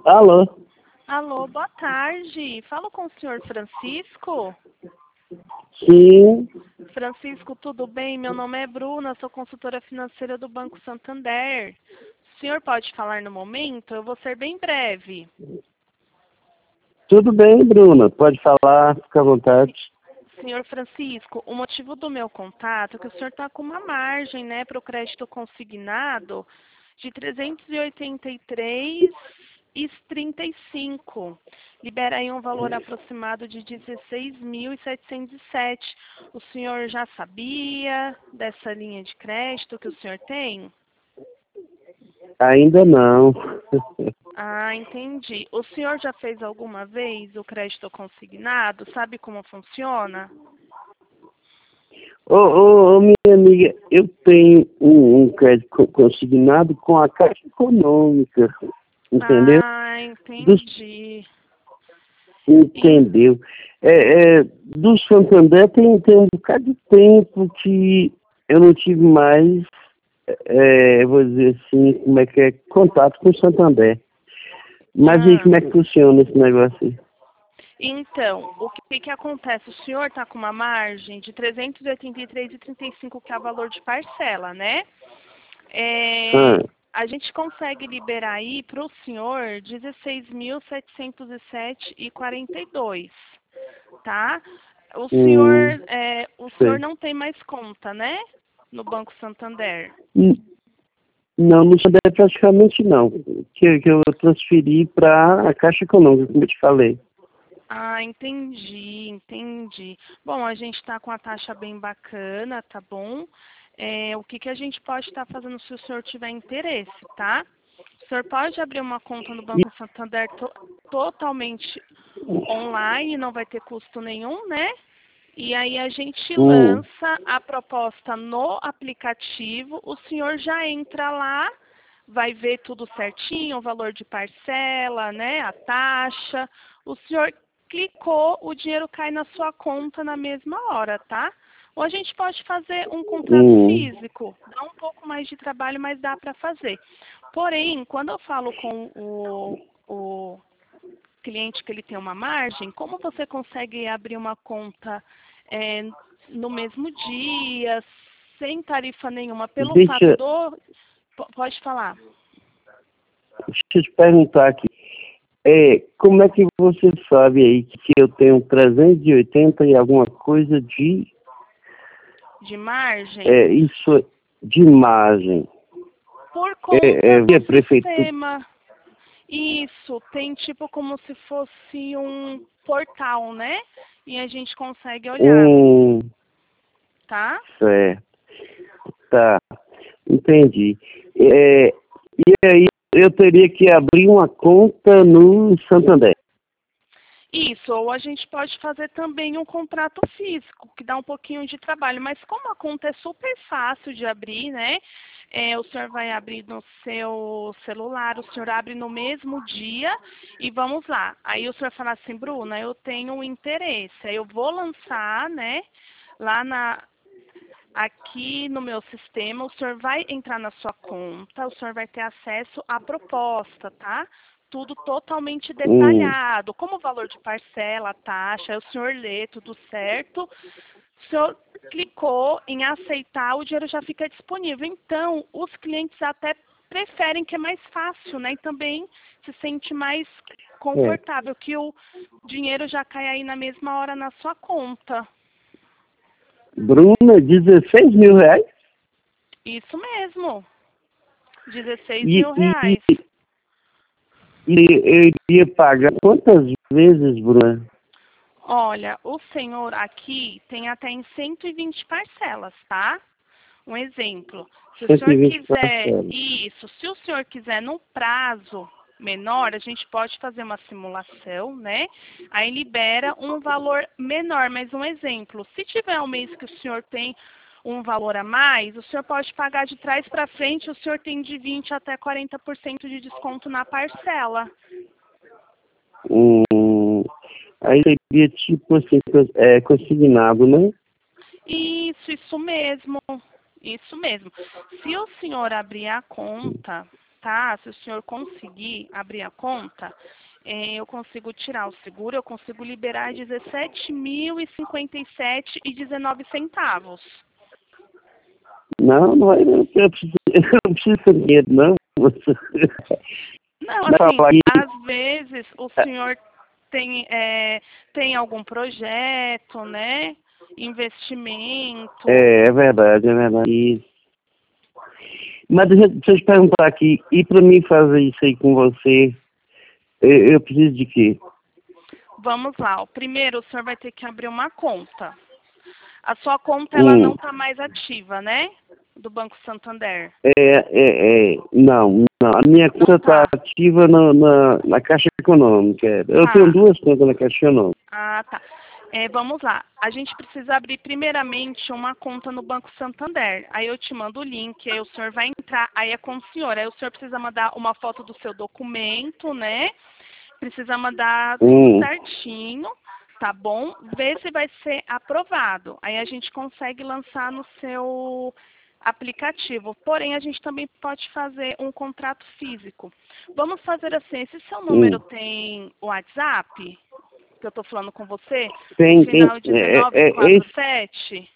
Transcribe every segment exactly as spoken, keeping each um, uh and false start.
Alô? Alô, boa tarde. Falo com o senhor Francisco. Sim. Francisco, tudo bem? Meu nome é Bruna, sou consultora financeira do Banco Santander. O senhor pode falar no momento? Eu vou ser bem breve. Tudo bem, Bruna. Pode falar, fica à vontade. Senhor Francisco, o motivo do meu contato é que o senhor está com uma margem, né, para o crédito consignado de trezentos e oitenta e três e trinta e cinco. Libera aí um valor aproximado de dezesseis mil e setecentos e sete. O senhor já sabia dessa linha de crédito que o senhor tem? Ainda não. Ah, entendi. O senhor já fez alguma vez o crédito consignado? Sabe como funciona? Ô, ô, ô, minha amiga, eu tenho um, um crédito co- consignado com a Caixa Econômica, entendeu? Ah, Dos, entendi. entendeu? É, é, do Santander tem, tem um bocado de tempo que eu não tive mais, é, vou dizer assim, como é que é, contato com o Santander. Mas e aí, Ah, como é que funciona esse negócio aí? então, o que, que acontece? O senhor está com uma margem de trezentos e oitenta e três e trinta e cinco, que é o valor de parcela, né? É, Ah, a gente consegue liberar aí para o senhor dezesseis mil setecentos e sete e quarenta e dois, tá? O hum, senhor, é, o senhor sei. não tem mais conta, né? No Banco Santander. Hum, Não, no Santander praticamente não. Que, que eu transferi para a Caixa Econômica, como eu te falei. Ah, entendi, entendi. Bom, a gente está com a taxa bem bacana, tá bom? É, o que, que a gente pode estar fazendo se o senhor tiver interesse, tá? O senhor pode abrir uma conta no E, Banco Santander to totalmente online, não vai ter custo nenhum, né? E aí a gente hum, lança a proposta no aplicativo, o senhor já entra lá, vai ver tudo certinho, o valor de parcela, né, a taxa. O senhor clicou, o dinheiro cai na sua conta na mesma hora, tá? Ou a gente pode fazer um contrato hum, físico, dá um pouco mais de trabalho, mas dá para fazer. Porém, quando eu falo com o, o cliente que ele tem uma margem, como você consegue abrir uma conta é, no mesmo dia, sem tarifa nenhuma, pelo fato deixa, do... P- Pode falar. deixa eu te perguntar aqui. É, como é que você sabe aí que eu tenho trezentos e oitenta e alguma coisa de, De margem? é, isso, de margem? Por É, conta é do via prefeitura? sistema. Isso, tem tipo como se fosse um portal, né? E a gente consegue olhar, Hum, tá? certo, tá, entendi. É, e aí eu teria que abrir uma conta no Santander. Isso, ou a gente pode fazer também um contrato físico, que dá um pouquinho de trabalho, mas como a conta é super fácil de abrir, né? É, o senhor vai abrir no seu celular, o senhor abre no mesmo dia e vamos lá. Aí o senhor fala assim, Bruna, eu tenho um interesse, aí eu vou lançar, né, lá na, aqui no meu sistema, o senhor vai entrar na sua conta, o senhor vai ter acesso à proposta, tá? Tudo totalmente Hum, detalhado, como o valor de parcela, a taxa, aí o senhor lê tudo certo. O senhor clicou em aceitar, o dinheiro já fica disponível. Então, os clientes até preferem que é mais fácil, né? E também se sente mais é. confortável, que o dinheiro já cai aí na mesma hora na sua conta. Bruna, dezesseis mil reais? Isso mesmo. dezesseis E, mil e, reais. e eu iria pagar quantas vezes, Bruna? Olha, o senhor aqui tem até em cento e vinte parcelas, tá? Um exemplo. Se o cento e senhor vinte quiser parcelas. isso, se o senhor quiser num prazo menor, a gente pode fazer uma simulação, né? Aí libera um valor menor, mas um exemplo. Se tiver um mês que o senhor tem um valor a mais, o senhor pode pagar de trás para frente, o senhor tem de vinte até quarenta por cento de desconto na parcela. Hum, aí seria tipo assim, cons- é, consignado, né? Isso, isso mesmo. Isso mesmo. Se o senhor abrir a conta, tá? Se o senhor conseguir abrir a conta, eh, eu consigo tirar o seguro, eu consigo liberar dezessete mil e cinquenta e sete e dezenove centavos. Não, não vai não. Eu preciso, eu não preciso de dinheiro, não. Não, Não, assim, aí- às vezes o senhor tem, é, tem algum projeto, né? Investimento. É, é verdade, é verdade. Isso. Mas deixa, deixa eu te perguntar aqui, e para mim fazer isso aí com você, eu, eu preciso de quê? Vamos lá. O primeiro, o senhor vai ter que abrir uma conta. A sua conta, ela Hum. não está mais ativa, né? Do Banco Santander. É, é, é, não, não. A minha conta Não está tá. ativa na, na, na Caixa Econômica. Eu Tá. tenho duas contas na Caixa Econômica. Ah, tá. É, vamos lá. A gente precisa abrir primeiramente uma conta no Banco Santander. Aí eu te mando o link, aí o senhor vai entrar, aí é com o senhor. Aí o senhor precisa mandar uma foto do seu documento, né? Precisa mandar tudo Hum. certinho, tá bom? Ver se vai ser aprovado. Aí a gente consegue lançar no seu aplicativo. Porém, a gente também pode fazer um contrato físico. Vamos fazer assim, esse seu número Hum. tem WhatsApp? Que eu tô falando com você? Tem, O tem. final É, dezenove é, quarenta esse, e sete?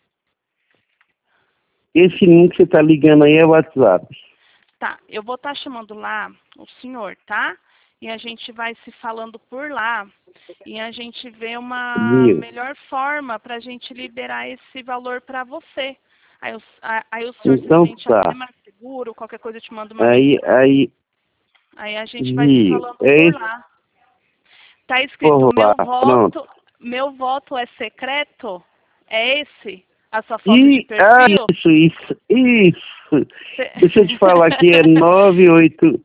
esse número que você está ligando aí é o WhatsApp. Tá, eu vou estar chamando lá o senhor, tá? E a gente vai se falando por lá. E a gente vê uma Viu? melhor forma para a gente liberar esse valor para você. Aí, o- a- aí o senhor Então se sente tá. até mais seguro, qualquer coisa eu te mando uma Aí, mensagem. aí, Aí a gente vai se viu? falando É por esse lá. Tá escrito, por lá, meu pronto. voto, meu voto é secreto? É esse? A sua foto de E, ah, perfil? isso, isso, isso. Cê- Deixa eu te falar que é nove oito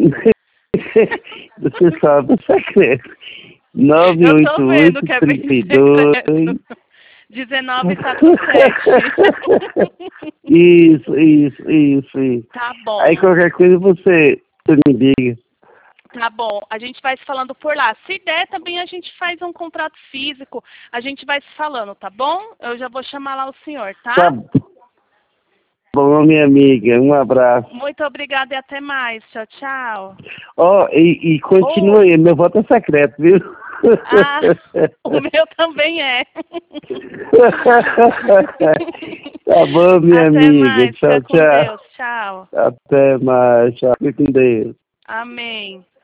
Você sabe o secreto. nove Eu oito tô vendo oito, que é bem trinta e dois secreto. dezenove quarenta e sete. Isso, isso, isso, isso. Tá bom, Aí qualquer coisa você, você me diga. tá bom. A gente vai se falando por lá. Se der, também a gente faz um contrato físico. A gente vai se falando, tá bom? Eu já vou chamar lá o senhor, tá? Tá bom, minha amiga. Um abraço. Muito obrigada e até mais. Tchau, tchau. Ó, e, e continua Oi. aí. Meu voto é secreto, viu? Ah, o meu também é. Tá bom, minha Até amiga. mais. Tchau, Fica com tchau. Deus. Tchau. Até mais. Tchau. Fique com Deus. Amém.